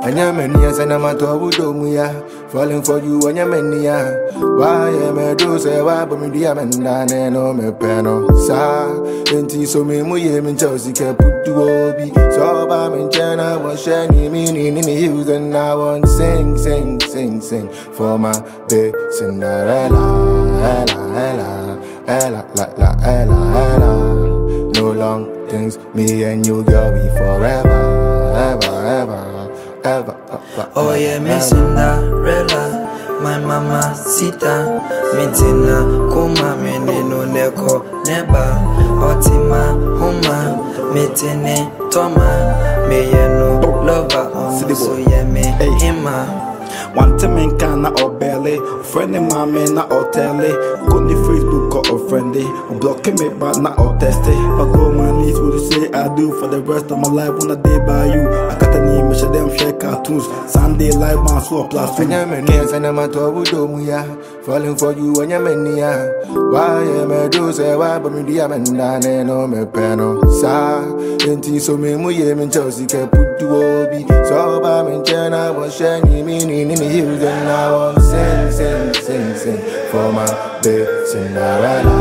And your many as an amateur would do me, falling for you and your many. Why am I do say, why, but me, the Amanda, no, me penal, sir. And tea so me, in Chelsea, can put to Obi. So, I'm in China, was shiny, meaning in the hills, and I want sing for my baby Cinderella, Ella, Ella. No long things, me and you, girl, we forever, ever. Oh yeah, me Cinderella, my mama sita, Mintina, Kuma, Menino, Neko, Neba, Otima, Homa, Metene, Toma, Meyeno, Lover, so yeah, me, Hima. One time in Ghana or belly, friend in my man, not or telly. Go on the Facebook or friendly, or blocking me, but not or testy. But go my knees, would you say I do for the rest of my life when I day by you? I got a name, measure them share cartoons. Sunday live, man, so plus. And your many and I'm a tobu domuya, falling for you and your many. Why am I do say, why, but me, the Amanda, no, me penal, sir. And tea so me, in Chelsea, can put to Obi. So, I'm in China, was shiny, meaning in the hills, and I want sing for my baby Cinderella,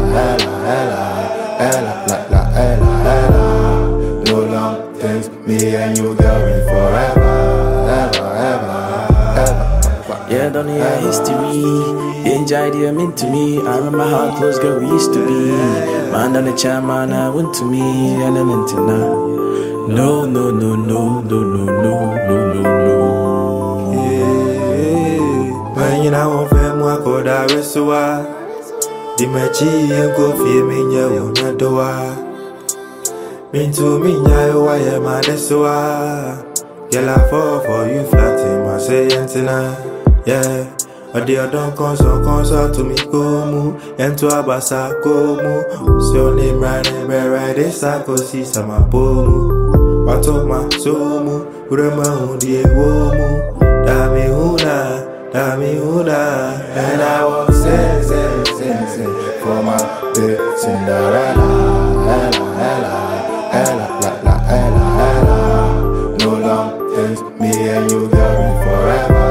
Ella. No long things, me and you, girl, we forever, ever. Yeah, don't hear history. Enjoy the mean to me. I remember how close girl we used to be. Man on the chairman, I went to me, and I'm into now. No. When you know of moi go da resua. Di mechi and go feel me ya doa. Mean to me ya why am I desua? Girl I fall for you flat in my say antenna. Yeah. But they don't consult to me go mu and to abasa go mu. So name right this I go see some abomu. Watoma so mu urema die wo mu. Dami huna, and I will sing for my baby Cinderella, Ella. No long things, me and you, girl, forever,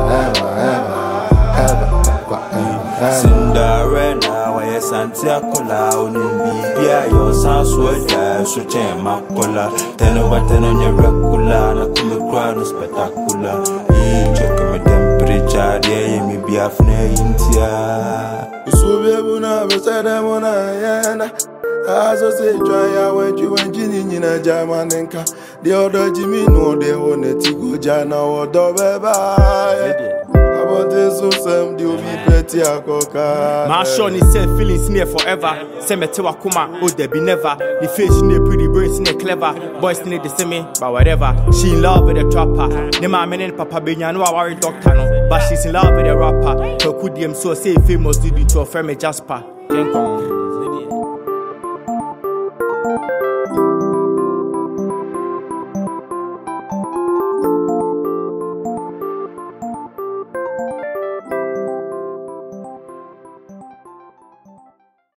ever. Cinderella, why is Santiago Unibia, your son's word, so chain Macola. Tell her what on your regular, not come across spectacular. Choking with temperature, there may be a flare in tear. So we will never say them on a as I say, try when you went in a German. The other Jimmy know they want to go Jana or Dobeba. About this, so some do be pretty a coca. Marshall is self feelings near forever. Semetewa Kuma, oh, there be never. The face in the pretty brains in the clever. Boys need the same, but whatever. She in love with the trapper. Nema men and Papa Benya, no, I worry doctor, no. But she's in love with the rapper. So could them so say famous due to a firm Jasper.